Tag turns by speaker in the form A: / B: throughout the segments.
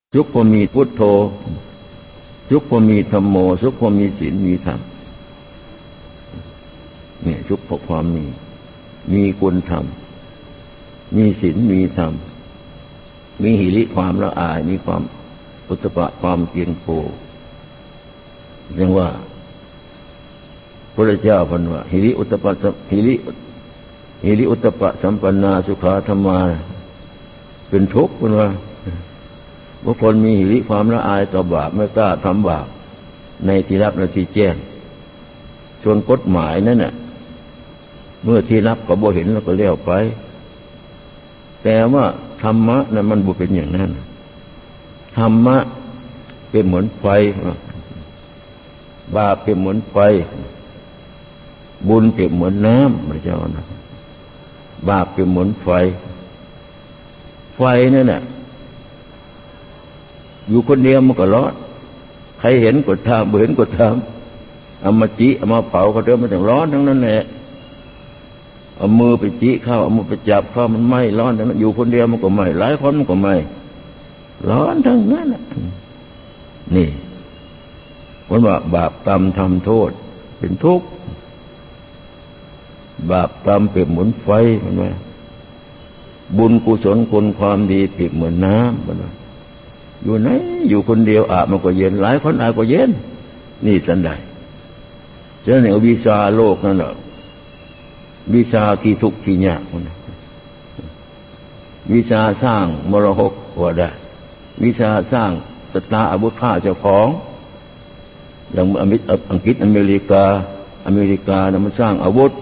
A: สุขพอมีพุทโธสุขพอมีธัมโมสุขพอมีศีลมีธรรมเนี่ยสุขเพราะความมีคุณธรรมมีศีลมีธรรมมีหิริความละอายมีความอุตตปะความเกียงโกเรียกว่าพระเจ้าพันว่าหิริอุตตปะหิริอุตตปะสัมปันนาสุขาธรรมาเป็นทุกข์พันว่าบุคคลมีหิริความละอายต่อบาปไม่กล้าทำบาปในที่รับและที่แจ้งส่วนกฎหมายนั่นน่ะเมื่อที่รับก็บ่เห็นแล้วก็เลี้ยวไปแต่ว่าธรรมะนั้นมันบ่เป็นอย่างนั้นธรรมะเป็นเหมือนไฟบาปเป็นเหมือนไฟบุญเป็นเหมือนน้ำพระเจ้านะบาปเป็นเหมือนไฟนั่นน่ะอยู่คนเดียวมันก็ร้อนใครเห็นก็ทำเห็นก็ทำเอามาจิเอามาเผาก็เดี๋ยวมันถึงร้อนทั้งนั้นแหละเอามือไปจิเข้าเอามือไปจับเข้ามันไหม้ร้อนทั้งนั้นอยู่คนเดียวมันก็ไหม้หลายคนมันก็ไหม้ร้อนทั้งนั้นนี่วันว่าบาปกรรมทำโทษเป็นทุกข์บาปกรรมเปรียบเหมือนไฟมันว่าบุญกุศลคุณความดีเปรียบเหมือนน้ำมันว่าอยู่ไหนอยู่คนเดียวอาบมันก็เย็นหลายคนอาบก็เย็นนี่สันใดฉะนั้นวิชาโลกนั่นแหละวิชาที่ทุกข์ที่ยากวิชาสร้างมรหกก็ได้วิชาสร้างสตาอาวุธฆ่าเจ้าของอย่างอังกฤษอเมริกาเนี่ยมันสร้างอาวุธ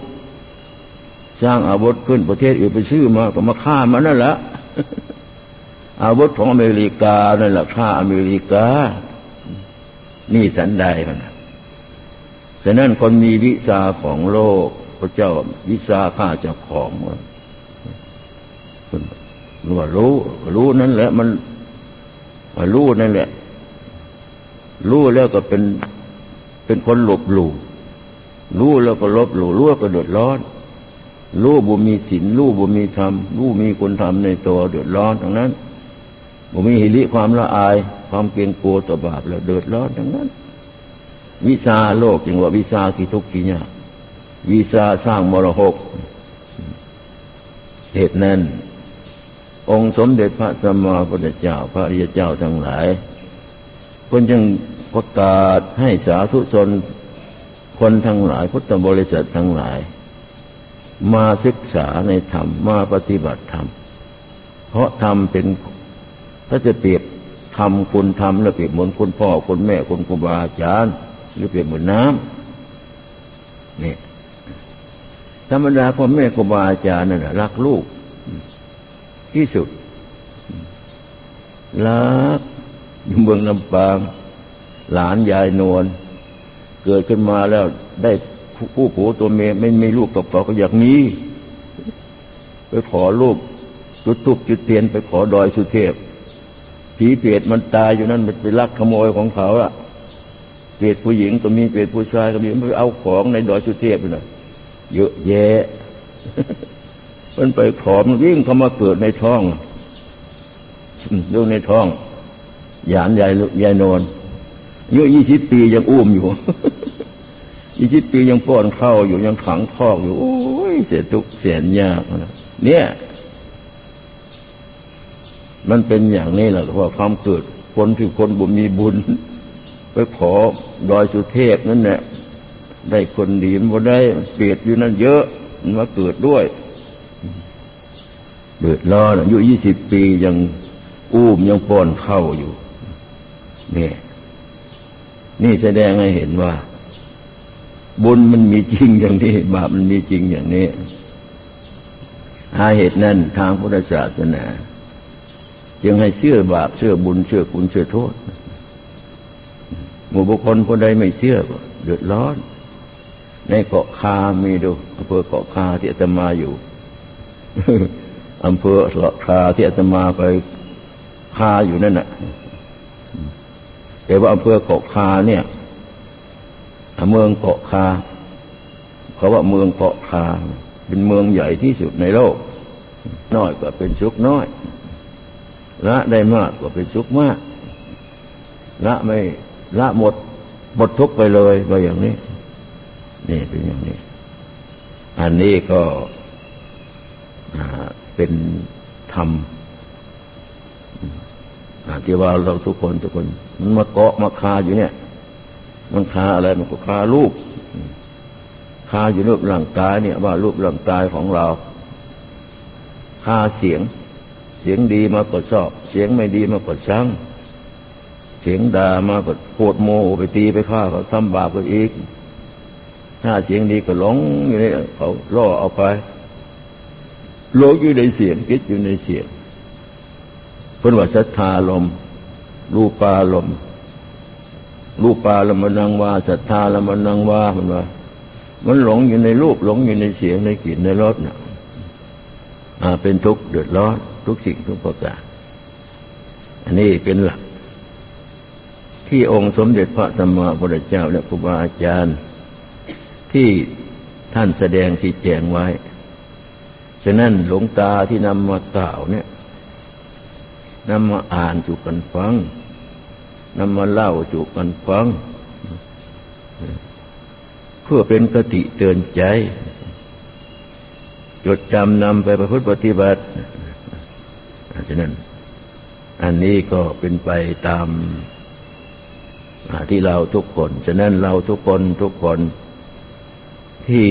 A: ขึ้นประเทศอื่นไปซื้อมาก็มาฆ่ามันนั่นแหละอาวุธของอเมริกานั่นแหละฆ่าอเมริกานี่สันใดมันฉะนั้นคนมีวิชาของโลกพระเจ้าวิชาฆ่าเจ้าของว่ารู้นั่นแหละมันรู้นั่นแหละรู้แล้วก็เป็นคนหลบหลู่รู้แล้วก็ลบหลู่รู้ก็เดือดร้อนรู้บ่มีศีลรู้บ่มีธรรมรู้มีคุณธรรมในตัวเดือดร้อนทั้งนั้นบ่มีหิริความละอายความเกรงกลัวต่อบาปแล้วเดือดร้อนทั้งนั้นวิชาโลกจึงว่าวิชาที่ทุกข์ที่ยากวิชาสร้างมรหกเหตุนั้นองค์สมเด็จพระสัมมาสัมพุทธเจ้าพระอริยเจ้าทั้งหลายคนจึงประกาศให้สาธุชนคนทั้งหลายพุทธบริษัททั้งหลายมาศึกษาในธรรมมาปฏิบัติธรรมเพราะธรรมเป็นถ้าจะเปรียบธรรมคุณธรรมแล้วเปรียบเหมือนคุณพ่อคุณแม่คุณครูบาอาจารย์หรือเปรียบเหมือนน้ำนี่ธรรมดาพ่อแม่ครูบาอาจารย์นั่นแหละรักลูกที่สุดรักอยู่เมืองลำปางหลานยายนวลเกิดขึ้นมาแล้วได้ผู้ผัวตัวเมียไม่มีลูกกับเขาก็อยากมีไปขอลูกจุดธูปจุดเทียนไปขอดอยสุเทพผีเปรตมันตายอยู่นั่นมันไปลักขโมยของเขาอะเปรตผู้หญิงก็มีเปรตผู้ชายก็มีมันไปเอาของในดอยสุเทพน่ะเยอะแยะมันไปขอมันวิ่งเข้ามาเกิดในท้องดูในท้องหยานยายนวลอายุ20 ปียังอุ้มอยู่20 ปียังป้อนข้าวอยู่ยังขังคอกอยู่โอ้ยเสียทุกข์เสียยากเนี่ยมันเป็นอย่างนี้แหละเพราะความเกิดคนที่คนบุญมีบุญไปขอดอยสุเทพนั่นแหละได้คนดีมันบ่ได้เปรียดอยู่นั่นเยอะมันมาเกิดด้วยเดือดร้อนอายุ20 ปียังอุ้มยังป้อนข้าวอยู่นี่แสดงให้เห็นว่าบุญมันมีจริงอย่างนี้บาปมันมีจริงอย่างนี้เหตุนั้นทางพุทธศาสนาจึงให้เชื่อบาปเชื่อบุญเชื่อคุณเชื่อโทษหมู่บุคคลคนใดไม่เชื่อก็เดือดร้อนในเกาะคามีดูอำเภอเกาะคาที่อาตมาอยู่อำเภอเกาะคาที่อาตมาไปคาอยู่นั่นน่ะแต่ว่าอำเภอเกาะคาเนี่ยเมืองเกาะคาเขาว่าเมืองเกาะคาเป็นเมืองใหญ่ที่สุดในโลกน้อยก็เป็นสุขน้อยละได้มากก็เป็นสุขมากละหมดทุกข์ไปเลยว่าอย่างนี้นี่เป็นอย่างนี้อันนี้ก็เป็นธรรมที่ว่าเราทุกคนมันมาเกาะมาคาอยู่เนี่ยมันคาอะไรมันก็คารูปคาอยู่รูปร่างกายเนี่ยว่ารูปร่างกายของเราคาเสียงดีมากดชอบเสียงไม่ดีมากดชังเสียงด่ามากดโกรธโมโหไปตีไปฆ่าเขาทำบาปก็อีกถ้าเสียงดีก็หลงอยู่นี่เขาล่อเอาไปหลงอยู่ในเสียงคิดอยู่ในเสียงเพิ่นว่าศรัทธาลมรูปารมณ์มนังวาศรัทธาลมนังวามันว่ามันหลงอยู่ในรูปหลงอยู่ในเสียงในกลิ่นในรสน่ะเป็นทุกข์เดือดร้อนทุกสิ่งทุกประการอันนี้เป็นหลักที่องค์สมเด็จพระสัมมาสัมพุทธเจ้าและครูบาอาจารย์ที่ท่านแสดงชี้แจงไว้ฉะนั้นหลวงตาที่นำมากล่าวเนี่ยนำมาอ่านสู่กันฟังนำมาเล่าสู่กันฟังเพื่อเป็นคติเตือนใจจดจำนำไปประพฤติปฏิบัติฉะนั้นอันนี้ก็เป็นไปตามที่เราทุกคนฉะนั้นเราทุกคนที่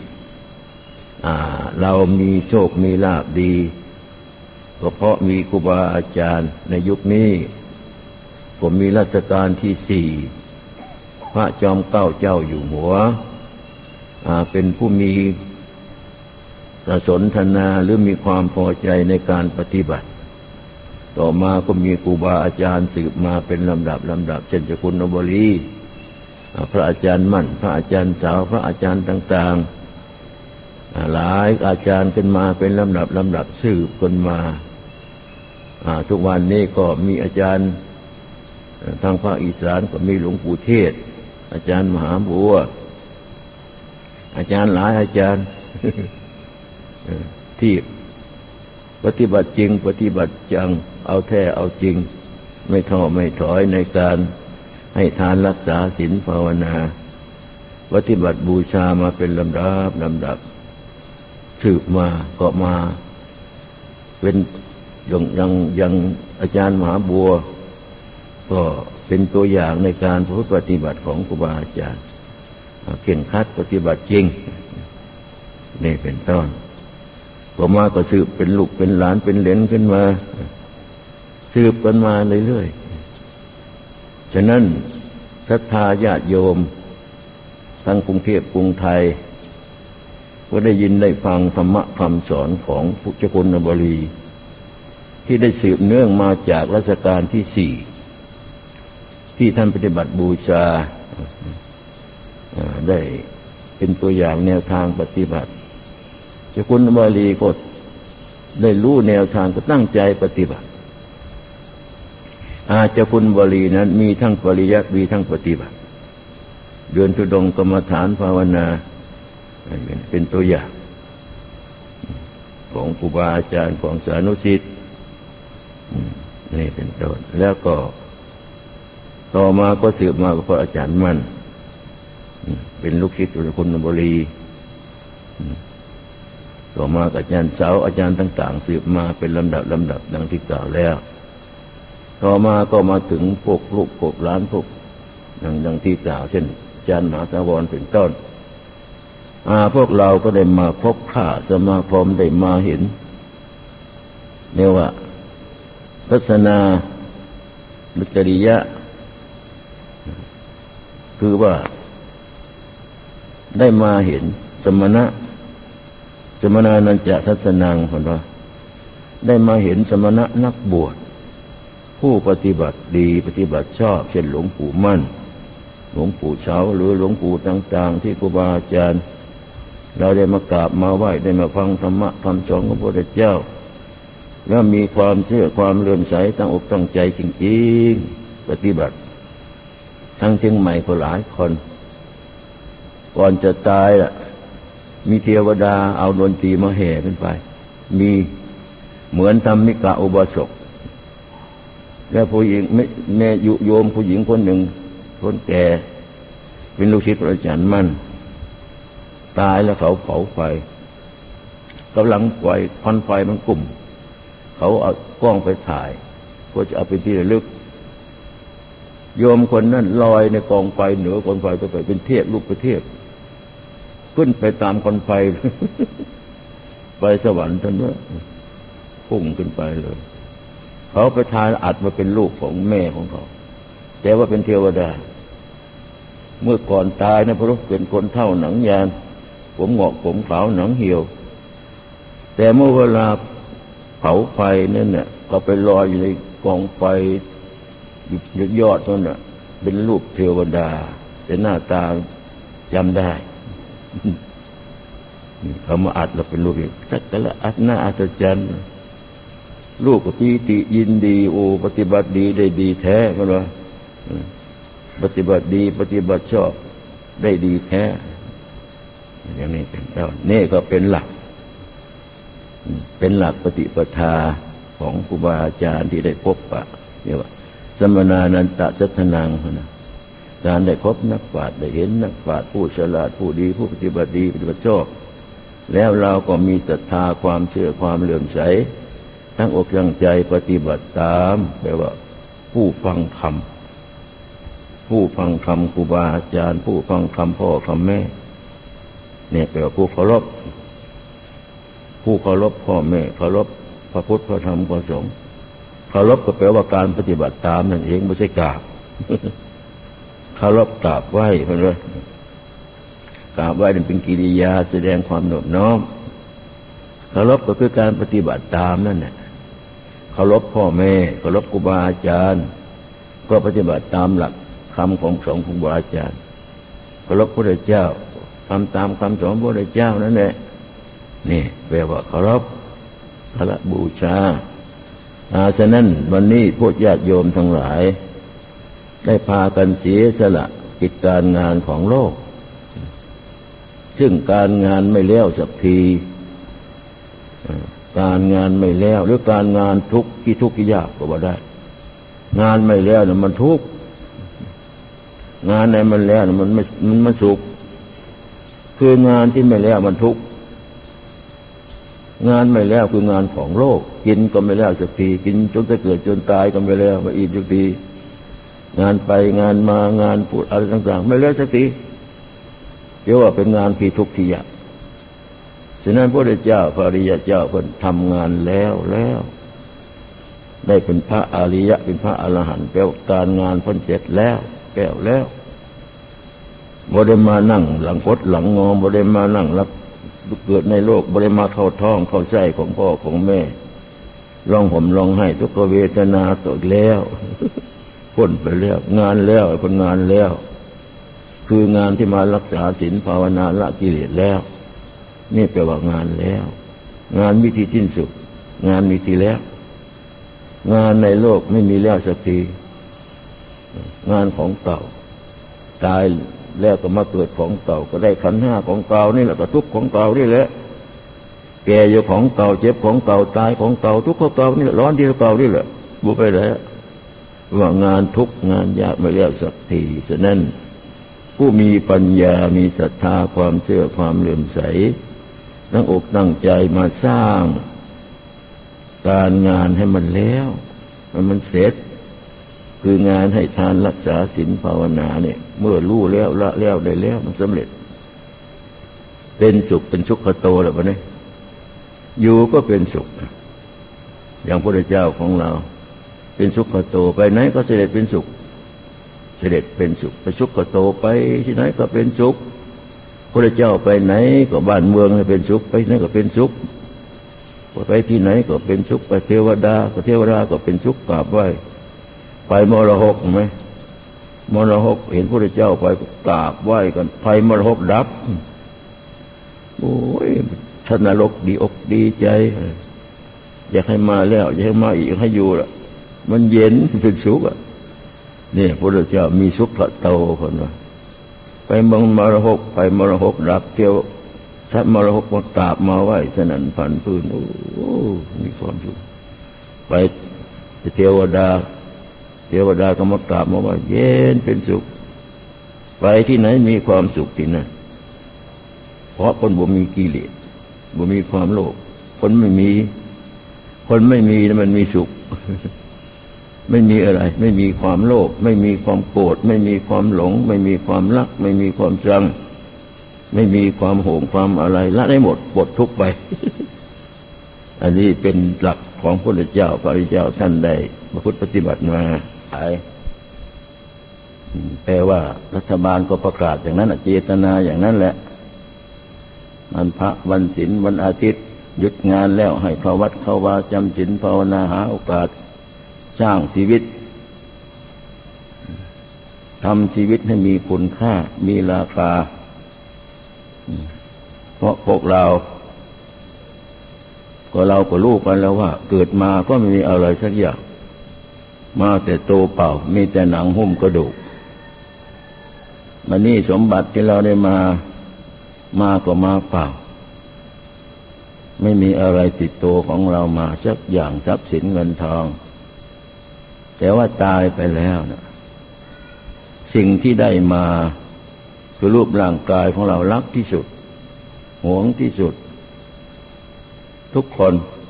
A: เรามีโชคมีลาภดีก็เพราะมีครูบาอาจารย์ในยุคนี้ผมมีรัชกาลที่4พระจอมเกล้าเจ้าอยู่หัวเป็นผู้มีสนทนาหรือมีความพอใจในการปฏิบัติต่อมาก็มีครูบาอาจารย์สืบมาเป็นลำดับเช่นเจ้าคุณนบลีพระอาจารย์มั่นพระอาจารย์สาวพระอาจารย์ต่างๆหลายอาจารย์ขึ้นมาเป็นลำดับสืบกันมาทุกวันนี้ก็มีอาจารย์ทางภาคอีสานก็มีหลวงปู่เทศอาจารย์มหาบัวอาจารย์หลายอาจารย์ที่ปฏิบัติจริงปฏิบัติจังเอาแท้เอาจริงไม่ท้อไม่ถอยในการให้ทานรักษาศีลภาวนาปฏิบัติบูชามาเป็นลำดับสืบมาก็มาเป็นอย่างอาจารย์มหาบัวก็เป็นตัวอย่างในการปฏิบัติของครูบาอาจารย์เข่งครัดปฏิบัติจริงนี่เป็นต้นต่อมาก็สืบเป็นลูกเป็นหลานเป็นเหลนขึ้นมาสืบกันมาเรื่อยๆฉะนั้นศรัทธาญาติโยมทั้งกรุงเทพกรุงไทยก็ได้ยินได้ฟังธรรมะคำสอนของพุทธคุณบรีที่ได้สืบเนื่องมาจากรัชกาลที่4ที่ท่านปฏิบัติบูชาได้เป็นตัวอย่างแนวทางปฏิบัติเจ้าคุณบาลีก็ได้รู้แนวทางก็ตั้งใจปฏิบัติเจ้าคุณบาลีนั้นมีทั้งปริยัติมีทั้งปฏิบัติเดินธุดงค์กรรมฐานภาวนาเป็นตัวอย่างของครูบาอาจารย์ของสานุศิษย์นี่เป็นต้นแล้วก็ต่อมาก็สืบมากับพระอาจารย์มั่นเป็นลูกศิษย์ของคุณบรีต่อมากับอาจารย์เสาอาจารย์ต่างๆสืบมาเป็นลำดับดังที่กล่าวแล้วต่อมาก็มาถึงพวกลูกพวกหลานพวกดังที่กล่าวเช่นอาจารย์มหาถาวรเป็นต้นพวกเราก็ได้มาพบข้าสมาคมได้มาเห็นเนี่ยว่าทัศนานุจริยะคือว่าได้มาเห็นสมณะนันจะทัศนังคนว่าได้มาเห็นสมณะนักบวชผู้ปฏิบัติดีปฏิบัติชอบเช่นหลวงปู่มั่นหลวงปู่เฉาหรือหลวงปู่ต่างๆที่ครูบาอาจารย์เราได้มากราบมาไหว้ได้มาฟังธรรมะคำสอนของพระพุทธเจ้าแล้วมีความเชื่อความเลื่อมใสตั้งอกตั้งใจจริงๆปฏิบัติทั้งเชียงใหม่ก็หลายคนก่อนจะตายล่ะมีเทวดาเอาดนตรีมาแห่ขึ้นไปมีเหมือนธรรมิกะอุบาสกแล้วผู้หญิงแม่โยมผู้หญิงคนหนึ่งคนแก่เป็นลูกศิษย์พระอาจารย์มั่นตายแล้วเขาเผาไฟกำลังไฟควันไฟมันกลุ่มเขาเอากล้องไปถ่ายเพื่อจะเอาเป็นที่ระลึกโยมคนนั้นลอยในกองไฟเหนือกองไฟก็ไปเป็นเทพลูกประเทศขึ้นไปตามกองไฟ ไปสวรรค์ท่านว่าพุ่งขึ้นไปเลยเขาไปทายอัดมาเป็นลูกของแม่ของเขาแต่ว่าเป็นเทวดาเมื่อก่อนตายนะพระรูปเป็นคนเท่าหนังยานผมงอกผมขาวหนังเหี่ยวแต่เมื่อเวลาเผาไฟนั่นเนี่ยก็ไปลอยอยู่ในกองไฟยอดนั่นน่ะเป็นรูปเทวดาแต่หน้าตาจำได้เขามาอัดเราเป็นรูปอีกสักแต่ละอัดหน้าอัศจรรย์ลูกก็ปีติยินดีโอ้ปฏิบัติดีได้ดีแท้มันว่าปฏิบัติดีปฏิบัติชอบได้ดีแท้อย่างนี้เป็นต้นนี่ก็เป็นหลักปฏิปทาของครูบาอาจารย์ที่ได้พบปะเรียกว่าสมณานันตสัทธนังนะการได้พบนักปราชญ์ได้เห็นนักปราชญ์ผู้ฉลาดผู้ดีผู้ปฏิบัติดีปฏิบัติชอบแล้วเราก็มีศรัทธาความเชื่อความเลื่อมใสทั้งอกทั้งใจปฏิบัติตามแปลว่าผู้ฟังธรรมครูบาอาจารย์ผู้ฟังคำพ่อคำแม่เนี่ยแปลว่าผู้เคารพพ่อแม่เคารพพระพุทธพระธรรมพระสงฆ์เคารพก็แปลว่าการปฏิบัติตามนั่นเองไม่ใช่กราบ เคารพกราบไหว้เพื่อนว่ากราบไหว้นั่นเป็นกิริยาแสดงความนอบน้อมเคารพก็คือการปฏิบัติตามนั่นแหละเคารพพ่อแม่เคารพครูบาอาจารย์ก็ปฏิบัติตามหลักคำของสองครูบาอาจารย์เคารพพระพุทธเจ้าทำตามคำสอนพระพุทธเจ้านั่นแหละนี่แปลว่าเคารพบูชาฉะนั้นวันนี้พวกญาติโยมทั้งหลายได้พากันเสียสละกิจการงานของโลกซึ่งการงานไม่แล้วสักทีการงานไม่แล้วหรือการงานทุกข์ที่ยากก็ว่าได้งานไม่แล้วเนี่ยมันทุกข์งานไหนมันแล้วเนี่ยมันสุขคืองานที่ไม่แล้วมันทุกข์งานไม่แล้วคืองานของโลกกินก็ไม่แล้วสักทีกินจนจะเกิดจนตายก็ไม่แล้วมาอีกสักทีงานไปงานมางานพูดอะไรต่างๆไม่แล้วสักทีเรียกว่าเป็นงานที่ทุกข์ที่ยากฉะนั้นพระพุทธเจ้าพระอริยเจ้าเพิ่นทำงานแล้วได้เป็นพระอริยะเป็นพระอรหันต์แปลว่าการงานเพิ่นเสร็จแล้วแก้วแล้วบ่ได้มานั่งหลังคดหลังงอบ่ได้มานั่งรับเกิดในโลกบ่ได้มาเข้าท้องเข้าไส้ของพ่อของแม่ร้องห่มร้องไห้ทุกขเวทนาตกแล้วพ้นไปแล้วงานแล้วผลงานแล้วคืองานที่มารักษาศีลภาวนาละกิเลสแล้วนี่แปลว่างานแล้วงานมีที่สิ้นสุดงานมีที่แล้วงานในโลกไม่มีแล้วสักทีงานของเก่าตายแล้วก็มาเกิดของเก่าก็ได้ขันธ์ห้าของเก่านี่แหละก็ทุกข์ของเก่านี่แหละแก่อยู่ของเก่าเจ็บของเก่าตายของเก่าทุกข์ของเก่านี่แหละร้อนที่เก่านี่แหละบุไปแล้วว่างานทุกข์งานยากไม่แล้วสักทีฉะนั้นผู้มีปัญญามีศรัทธาความเชื่อความเลื่อมใสตั้งอกตั้งใจมาสร้างการงานให้มันแล้วมันเสร็จคืองานให้ทานรักษาศีลภาวนาเนี่ยเมื่อรู้แล้วละแล้วได้แล้วมันสำเร็จเป็นสุขเป็นสุขโตแล้ววะเนี่ยอยู่ก็เป็นสุขอย่างพระพุทธเจ้าของเราเป็นสุขโตไปไหนก็เสด็จเป็นสุขเสด็จเป็นสุขไปสุขโตไปที่ไหนก็เป็นสุขพระเจ้าไปไหนก็บ้านเมืองให้เป็นสุขไปไหนก็เป็นสุขไปที่ไหนก็เป็นสุขไปเทวดาก็เป็นสุขกราบไหว้ไปมรหกไหมมรหกเห็นพระเจ้าไปกราบไหว้กันไฟมรหกดับโอ้ยท่านนรกดีอกดีใจอยากให้มาแล้วอยากให้มาอีกให้อยู่ละมันเย็นเป็นสุขอ่ะนี่พระเจ้ามีสุขโตคนว่าไปเมืองมรหกไปมรหกดับเที่ยวถ้ามรหกมากราบมาไหว้สนั่นพันพื้นโอ้มีความสุขไปเทวดาเทวดาก็มากราบมาว่าเย็นเป็นสุขไปที่ไหนมีความสุขที่นั่นเพราะคนบ่มีกิเลสบ่มีความโลภคนไม่มีมันมีสุข ไม่มีอะไรไม่มีความโลภไม่มีความโกรธไม่มีความหลงไม่มีความรักไม่มีความชังไม่มีความโหงความอะไรละได้หมดปลดทุกข์ไป อันนี้เป็นหลักของพระพุทธเจ้าพระพุทธเจ้าท่านได้ประพฤติปฏิบัติมาแปลว่ารัฐบาลก็ประกาศอย่างนั้นเจตนาอย่างนั้นแหละวันพระวันศีลวันอาทิตย์หยุดงานแล้วให้เข้าวัดเข้าวาจำศีลภาวนาหาโอกาสสร้างชีวิตทำชีวิตให้มีคุณค่ามีราคาเพราะพวกเราก็รู้กันแล้วว่าเกิดมาก็ไม่มีอะไรสักอย่างมาแต่โตเปล่ามีแต่หนังหุ้มกระดูกมันนี่สมบัติที่เราได้มาก็มาเปล่าไม่มีอะไรติดตัวของเรามาสักอย่างทรัพย์สินเงินทองแต่ว่าตายไปแล้วนะสิ่งที่ได้มาคือรูปร่างกายของเรารักที่สุดหวงที่สุดทุกคน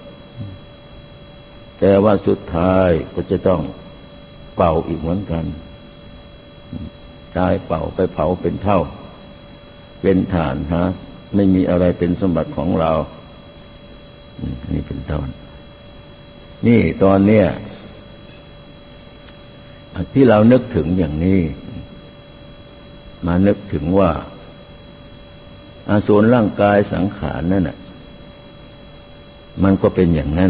A: แต่ว่าสุดท้ายก็จะต้องเป่าอีกเหมือนกันตายเป่าไปเผาเป็นเท่าเป็นฐานไม่มีอะไรเป็นสมบัติของเรานี่เป็นต้นนี่ตอนเนี้ยที่เรานึกถึงอย่างนี้มานึกถึงว่าส่วนร่างกายสังขารนั่นน่ะมันก็เป็นอย่างนั้น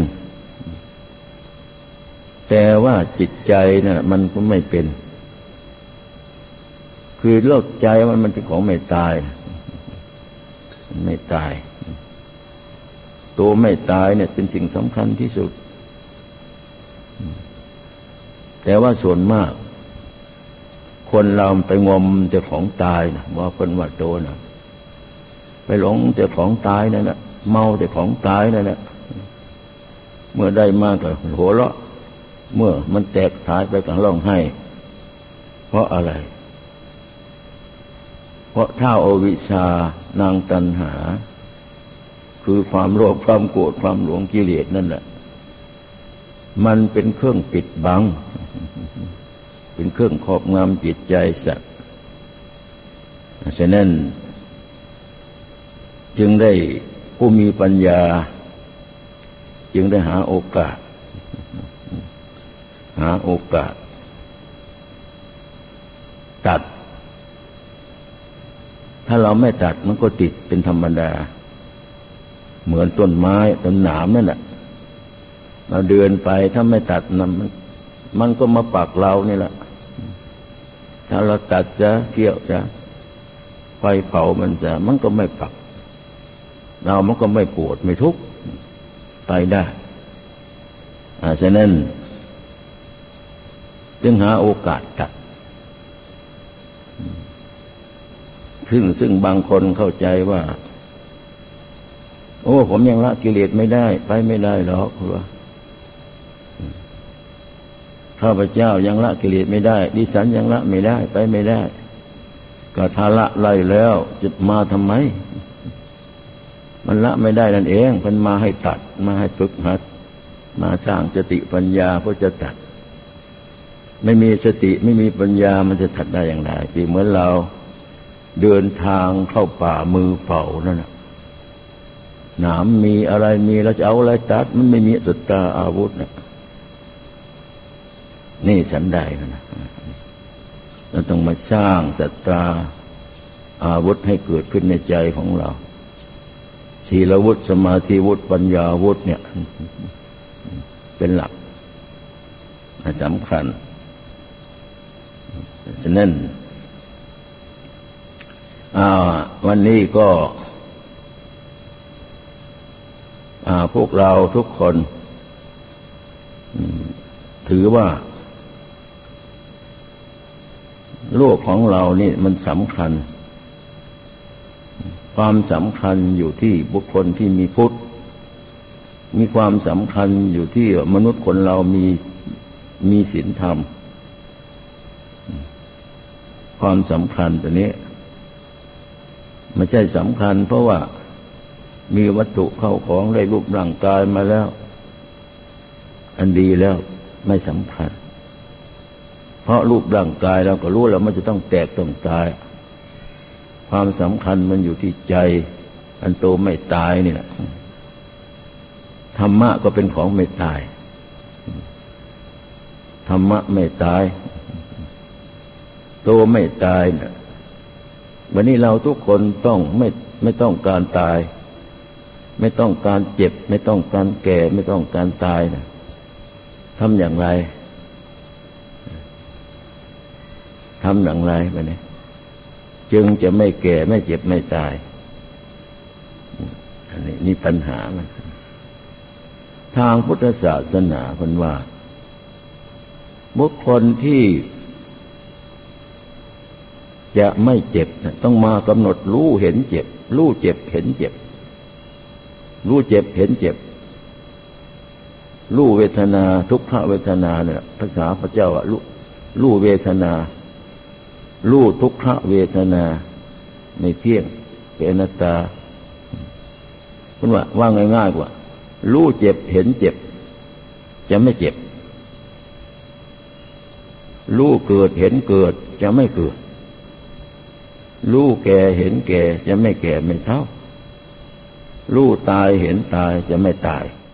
A: แต่ว่าจิตใจน่ะมันก็ไม่เป็นคือโลกใจมันเป็นของไม่ตายไม่ตายตัวไม่ตายเนี่ยเป็นสิ่งสำคัญที่สุดแต่ว่าส่วนมากคนเราไปงมแต่ของตายนะว่าคนว่าโตนะไปหลงแต่ของตายนั่นแหละเมาแต่ของตายนั่นแหละเมื่อได้มากก็หัวเราะเมื่อมันแตกทายไปก็ร้องไห้เพราะอะไรเพราะเท่าอวิชชานางตัณหาคือความโลภความโกรธความหลงกิเลสนั่นแหละมันเป็นเครื่องปิดบังเป็นเครื่องครอบงำจิตใจสัตว์ฉะนั้นจึงได้ผู้มีปัญญาจึงได้หาโอกาสตัดถ้าเราไม่ตัดมันก็ติดเป็นธรรมดาเหมือนต้นไม้ต้นหนามนั่นแหละเราเดินไปถ้าไม่ตัดมันก็มาปักเรานี่แหละถ้าเราตัดจะเกี่ยวจะไฟเผามันก็ไม่ปักเรามันก็ไม่ปวดไม่ทุกข์ไปได้ฉะนั้นจึงหาโอกาสตัดซึ่งบางคนเข้าใจว่าโอ้ผมยังละกิเลสไม่ได้ไปไม่ได้หรอกว่าข้าพเจ้ายังละกิเลสไม่ได้ดิฉันยังละไม่ได้ไปไม่ได้ก็ถ้าละไล่แล้วจะมาทำไมมันละไม่ได้นั่นเองมันมาให้ตัดมาให้ฝึกหัดมาสร้างสติปัญญาเพื่อจะตัดไม่มีสติไม่มีปัญญามันจะตัดได้อย่างไรที่เหมือนเราเดินทางเข้าป่ามือเปล่านั่นน่ะหนามมีอะไรมีเราจะเอาอะไรตัดมันไม่มีศรัทธาอาวุธนะนี่ฉันใดนะเราต้องมาสร้างศรัทธาอาวุธให้เกิดขึ้นในใจของเราศีลวุฒิสมาธิวุฒิปัญญาวุฒิเนี่ยเป็นหลักสำคัญฉะนั้นวันนี้ก็พวกเราทุกคนถือว่าโลกของเรานี่มันสำคัญความสำคัญอยู่ที่บุคคลที่มีพุทธมีความสำคัญอยู่ที่มนุษย์คนเรามีศีลธรรมความสำคัญตัวนี้ไม่ใช่สำคัญเพราะว่ามีวัตถุเข้าของได้รูปร่างกายมาแล้วอันดีแล้วไม่สำคัญเพราะรูปร่างกายเราก็รู้แล้วมันจะต้องแตกต้องตายความสำคัญมันอยู่ที่ใจอันโตไม่ตายนี่แหละธรรมะก็เป็นของไม่ตายธรรมะไม่ตายโตไม่ตายนะวันนี้เราทุกคนต้องไม่ต้องการตายไม่ต้องการเจ็บไม่ต้องการแก่ไม่ต้องการตายนะทำอย่างไรทำอย่างไรไปเนี่ยจึงจะไม่แก่ไม่เจ็บไม่ตายอันนี้ปัญหามันทางพุทธศาสนาเพิ่นว่าบุคคลที่จะไม่เจ็บต้องมากำหนดรู้เห็นเจ็บรู้เจ็บเห็นเจ็บรู้เจ็บเห็นเจ็บรู้เวทนาทุกขเวทนาเนี่ยภาษาพระเจ้ารู้เวทนารู้ทุกขเวทนาไม่เที่ยงเป็นอนัตตาคุณว่าง่ายๆกว่ารู้เจ็บเห็นเจ็บจะไม่เจ็บรู้เกิดเห็นเกิดจะไม่เกิดรู้แก่เห็นแก่จะไม่แก่ไม่เฒ่ารู้ตายเห็นตายจะไม่ตาย